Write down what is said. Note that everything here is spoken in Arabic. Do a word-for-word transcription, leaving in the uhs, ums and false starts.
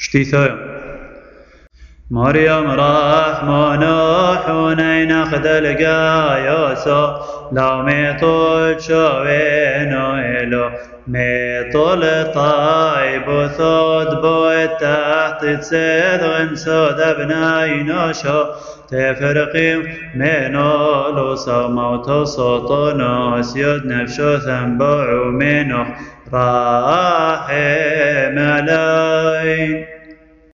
شتيثايا مريم رحمنا حنين خدل قايوسو لو ميطول شوينو إلو ميطول طايب وثود بويت تحت تسيد غنسود ابناي شو تفرقي منو لوسو موتو صوتو سيود نفشو ثنبوع منو راحم علي